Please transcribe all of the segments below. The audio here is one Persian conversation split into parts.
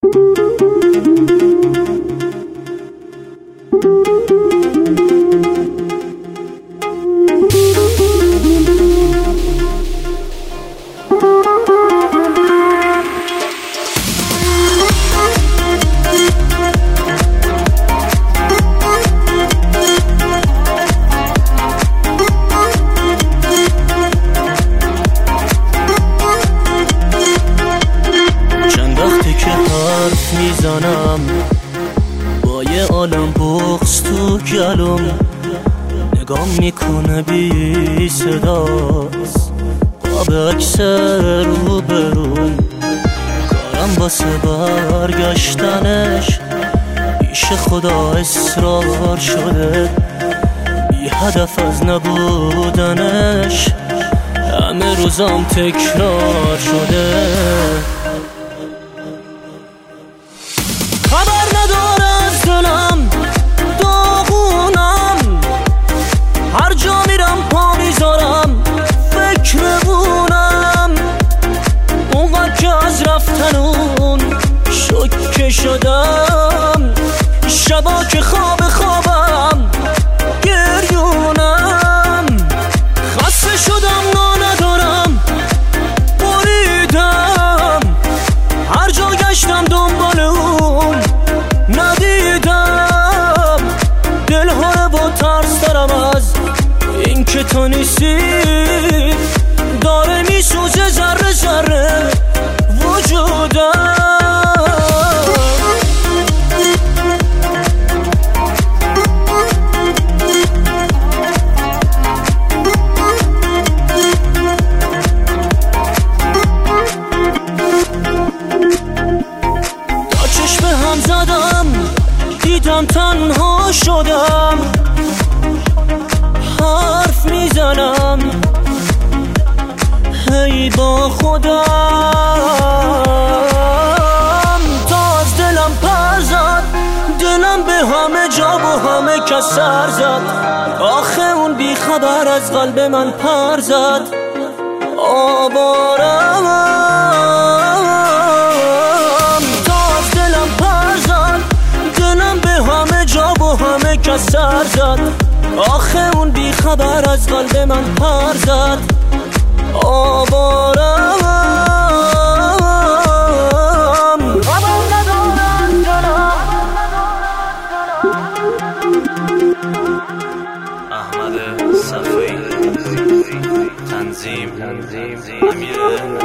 میزنم با یه عالم بغض تو گلوم، نگام میکنه بی صداست قاب عکس رو برون، کارم واسه برگشتنش پیش خدا اصرار شده، بی هدف از نبودنش همه روزام تکرار شده. خبر نداره از دلم داغونم، هر جا میرم پا میذارم فکر بونم، اونقدر که از رفتن اون شوکه شدم، شبا که خوابم گریونم، خسته شدم نا ندارم بریدم، هر جا گشتم دنبال اون ندیدم، دلهاره با ترس دارم از این که تو نیستی، داره میسوزه ذره ذره وجودم. هم زدم دیدم تنها شدم، حرف میزنم هی با خودم، تا از دلم پر زد دلم به همه جا و همه کس سر زد، آخه اون بی خبر از قلب من پر زد، آوارم همه کس سر زد، آخه اون بی خبر از قلب من پر زد، آوارم احمد صفایی تنظیم امیر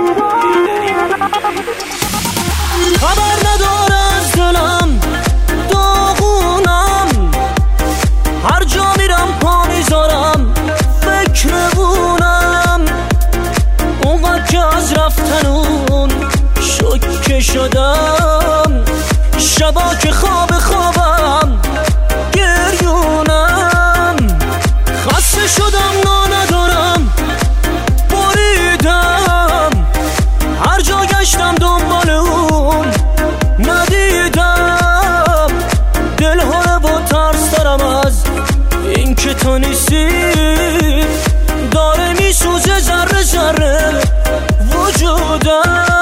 خبر نداره از دلم داغونم، هر جا میرم پا میذارم فکر بونم، اونقدر که از رفتن اون شوکه شدم، شبا که خوابم گریونم، خسته شدم نا ندارم بریدم، هر جا گشتم دنبال اون ندیدم، دلهاره با ترس دارم از این که تو نیستی، داره میسوزه ذره ذره وجودم.